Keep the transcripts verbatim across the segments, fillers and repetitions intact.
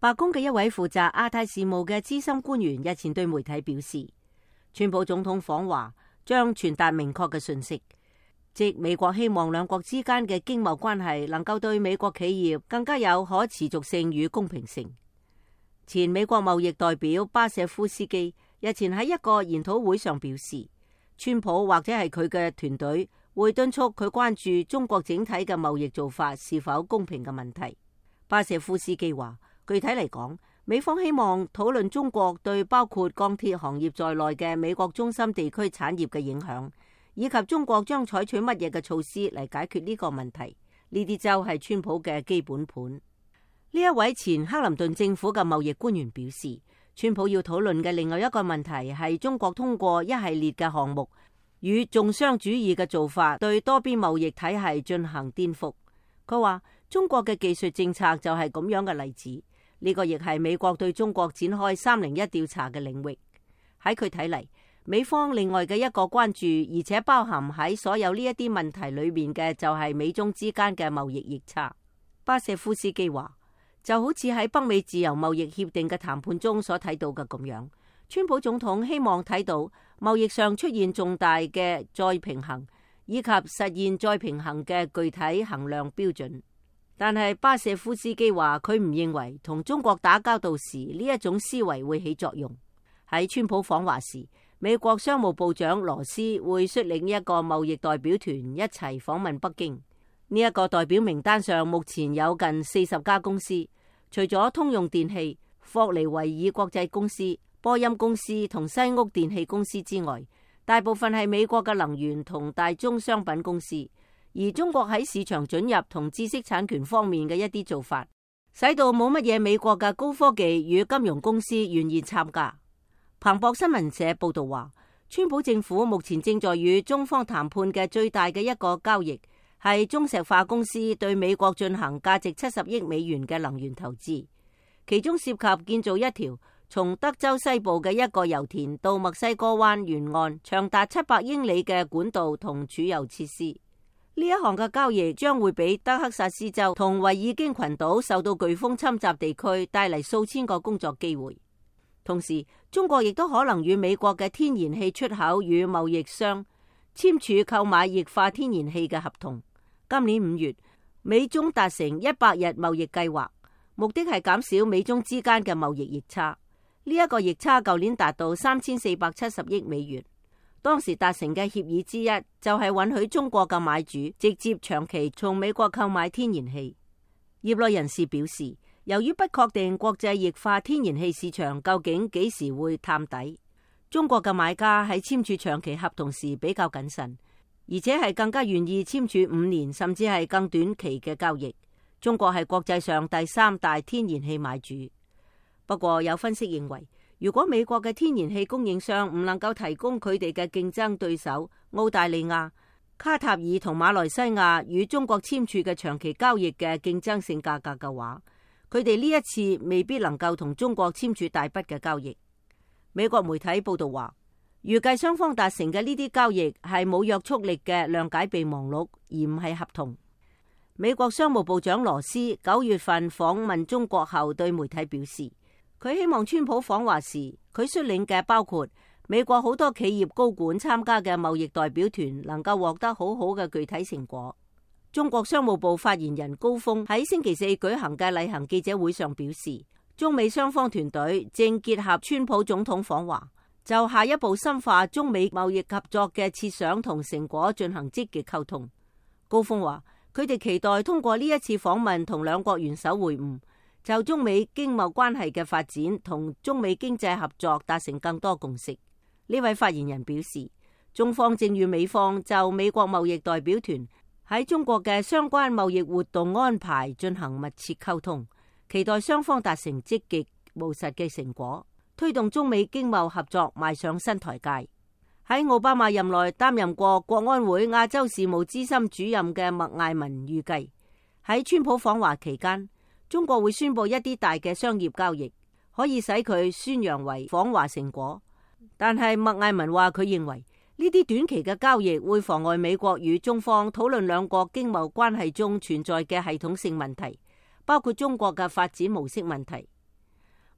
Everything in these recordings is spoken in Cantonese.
白宮嘅一位負責亞太事務嘅資深官員日前對媒體表示，川普總統訪華將傳達明確嘅訊息，即美國希望兩國之間嘅經貿關係能夠對美國企業更加有可持續性與公平性。前美國貿易代表巴舍夫斯基日前喺一個研討會上表示，川普或者係佢嘅團隊會敦促佢關注中國整體嘅貿易做法是否公平嘅問題。巴舍夫斯基話，具體嚟講，美方希望討論中國對包括鋼鐵行業在內嘅美國中心地區產業嘅影響，以及中國將採取乜嘢嘅措施嚟解決呢個問題。呢啲就係川普嘅基本盤。呢一位前克林頓政府嘅貿易官員表示，川普要討論嘅另外一個問題係中國通過一系列嘅項目與重商主義嘅做法對多邊貿易體系進行顛覆。佢話中國嘅技術政策就係咁樣嘅例子。呢個亦係美國對中國展開三零一調查嘅領域。喺佢睇嚟，美方另外嘅一個關注，而且包含喺所有呢一啲問題裏面嘅，就係美中之間嘅貿易逆差。巴舍夫斯基話，就好似喺北美自由貿易協定嘅談判中所睇到嘅咁樣，川普總統希望睇到貿易上出現重大嘅再平衡，以及實現再平衡嘅具體衡量標準。但係巴舍夫斯基話，佢唔認為同中國打交道時呢一種思維會起作用。喺川普訪華時，美國商務部長羅斯會率領一個貿易代表團一齊訪問北京。呢一個代表名單上目前有近四十家公司，除咗通用電氣、霍尼維爾國際公司、波音公司同西屋電氣公司之外，大部分係美國嘅能源同大宗商品公司。而中國喺市場准入同知識產權方面嘅一啲做法，使到冇乜嘢美國嘅高科技與金融公司願意參加。彭博新聞社報道話，川普政府目前正在與中方談判嘅最大嘅一個交易，係中石化公司對美國進行價值七十億美元嘅能源投資，其中涉及建造一條從德州西部嘅一個油田到墨西哥灣沿岸長達七百英里嘅管道同儲油設施。呢一項嘅交易將會俾德克薩斯州同維爾京群島受到颶風侵襲地區帶嚟數千個工作機會。同時，中國亦都可能與美國嘅天然氣出口與貿易商簽署購買液化天然氣嘅合同。今年五月，美中達成一百日貿易計劃，目的係減少美中之間嘅貿易逆差。呢、這、一個逆差舊年達到三千四百七十億美元。當時達成嘅協議之一就係允許中國嘅買主直接長期從美國購買天然氣。業內人士表示，由於不確定國際液化天然氣市場究竟幾時會探底，中國嘅買家喺簽署長期合同時比較謹慎，而且係更加願意簽署五年甚至係更短期嘅交易。中國係國際上第三大天然氣買主。不過有分析認為，如果美國嘅天然氣供應商唔能夠提供佢哋嘅競爭對手澳大利亞、卡塔爾同馬來西亞與中國簽署嘅長期交易嘅競爭性價格嘅話，佢哋呢一次未必能夠同中國簽署大筆嘅交易。美國媒體報道話，預計雙方達成嘅呢啲交易係冇約束力嘅諒解備忘錄，而唔係合同。美國商務部長羅斯九月份訪問中國後對媒體表示，佢希望川普訪華時，佢率領嘅包括美國好多企業高管參加嘅貿易代表團能夠獲得好好嘅具體成果。中國商務部發言人高峰喺星期四舉行嘅例行記者會上表示，中美雙方團隊正結合川普總統訪華，就下一步深化中美貿易合作嘅設想同成果進行積極溝通。高峰話，佢哋期待通過呢一次訪問同兩國元首會晤，就中美經貿關係嘅發展同中美經濟合作達成更多共識。呢位發言人表示，中方正與美方就美國貿易代表團喺中國嘅相關貿易活動安排進行密切溝通，期待雙方達成積極務實嘅成果，推動中美經貿合作邁上新台階。喺奧巴馬任內擔任過國安會亞洲事務資深主任嘅麥艾文預計，喺川普訪華期間，中國會宣布一啲大嘅商業交易，可以使佢宣揚為訪華成果。但係麥艾文話，佢認為呢啲短期嘅交易會妨礙美國與中方討論兩國經貿關係中存在嘅系統性問題，包括中國嘅發展模式問題。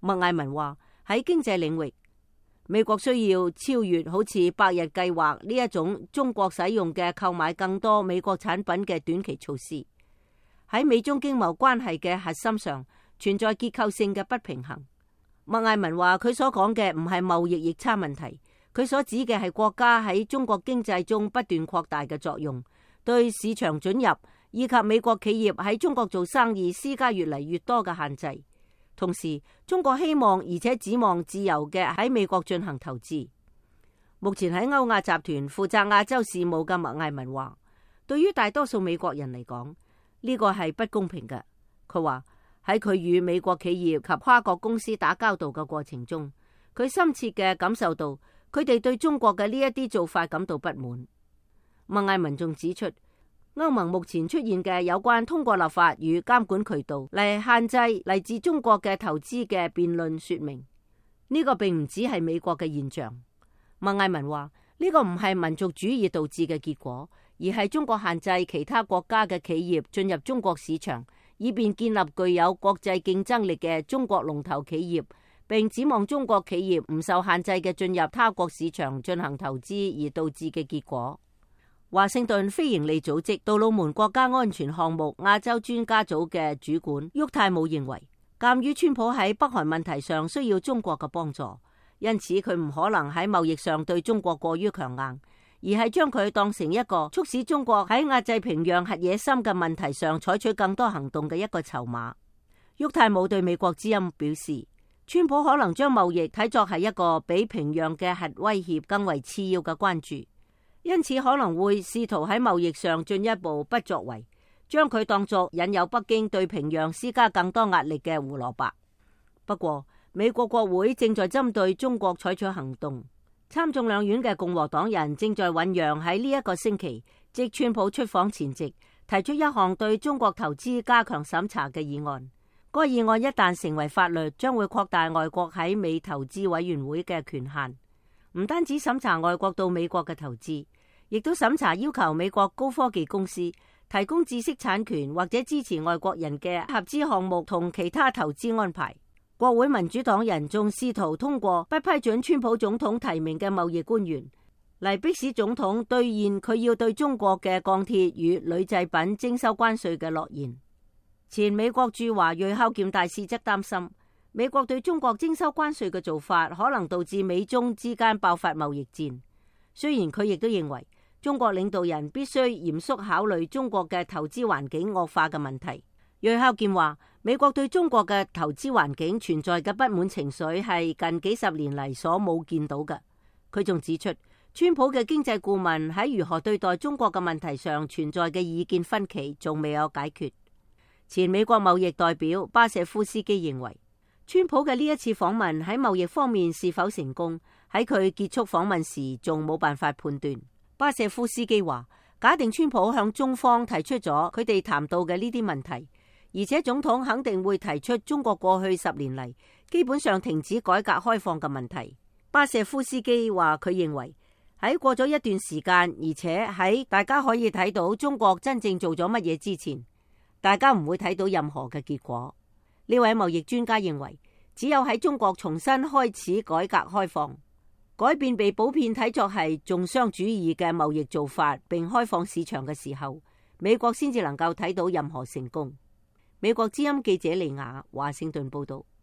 麥艾文話喺經濟領域，美國需要超越好似百日計劃呢一種中國使用嘅購買更多美國產品嘅短期措施。喺美中經貿關係嘅核心上存在結構性嘅不平衡。麥艾文話佢所講嘅唔係貿易逆差問題，佢所指嘅係國家喺中國經濟中不斷擴大嘅作用，對市場准入以及美國企業喺中國做生意施加越嚟越多嘅限制。同時，中國希望而且指望自由嘅喺美國進行投資。目前喺歐亞集團負責亞洲事務嘅麥艾文話，對於大多數美國人嚟講，呢個係不公平嘅。佢話喺佢與美國企業及跨國公司打交道嘅過程中，佢深切嘅感受到佢哋對中國嘅呢一啲做法感到不滿。麥艾文仲指出，歐盟目前出現嘅有關通過立法與監管渠道嚟限制嚟自中國嘅投資嘅辯論說明，呢個並唔只係美國嘅現象。麥艾文話呢個唔係民族主義導致嘅結果，而係中國限制其他國家嘅企業進入中國市場，以便建立具有國際競爭力嘅中國龍頭企業，並指望中國企業唔受限制嘅進入他國市場進行投資而導致嘅結果。華盛頓非營利組織杜魯門國家安全項目亞洲專家組嘅主管沃泰姆認為，鑒於川普喺北韓問題上需要中國嘅幫助，因此佢唔可能喺貿易上對中國過於強硬，而係將佢當成一個促使中國喺壓制平壤核野心嘅問題上採取更多行動嘅一個籌碼。沃泰姆對美國之音表示，川普可能將貿易睇作係一個比平壤嘅核威脅更為次要嘅關注。因此可能會試圖喺貿易上進一步不作為，將佢當作引誘北京對平壤施加更多壓力嘅胡蘿蔔。不過，美國國會正在針對中國採取行動，參眾兩院嘅共和黨人正在醞釀喺呢一個星期，即川普出訪前夕，提出一項對中國投資加強審查嘅議案。該議案一旦成為法律，將會擴大外國喺美投資委員會嘅權限。唔單止審查外國到美國嘅投資，亦都審查要求美國高科技公司提供知識產權或者支持外國人嘅合資項目同其他投資安排。國會民主黨人仲試圖通過不批准川普總統提名嘅貿易官員嚟迫使總統兌現佢要對中國嘅鋼鐵與鋁製品徵收關稅嘅諾言。前美國駐華裔孝儉大使則擔心，美國對中國徵收關稅嘅做法可能導致美中之間爆發貿易戰。雖然佢亦都認為中國領導人必須嚴肅考慮中國嘅投資環境惡化嘅問題。裔孝儉話，美國對中國嘅投資環境存在嘅不滿情緒係近幾十年嚟所冇見到嘅。佢仲指出，川普嘅經濟顧問喺如何對待中國嘅問題上存在嘅意見分歧仲未有解決。前美國貿易代表巴舍夫斯基認為，川普嘅呢一次訪問喺貿易方面是否成功，喺佢結束訪問時仲冇辦法判斷。巴舍夫斯基話，假定川普向中方提出咗佢哋談到嘅呢啲問題，而且總統肯定會提出中國過去十年嚟基本上停止改革開放嘅問題。巴舍夫斯基話，佢認為喺過咗一段時間，而且喺大家可以睇到中國真正做咗乜嘢之前，大家唔會睇到任何嘅結果。呢位貿易專家認為，只有喺中國重新開始改革開放，改變被普遍睇作係重商主義嘅貿易做法，並開放市場嘅時候，美國先至能夠睇到任何成功。美國之音記者李雅華盛頓報道。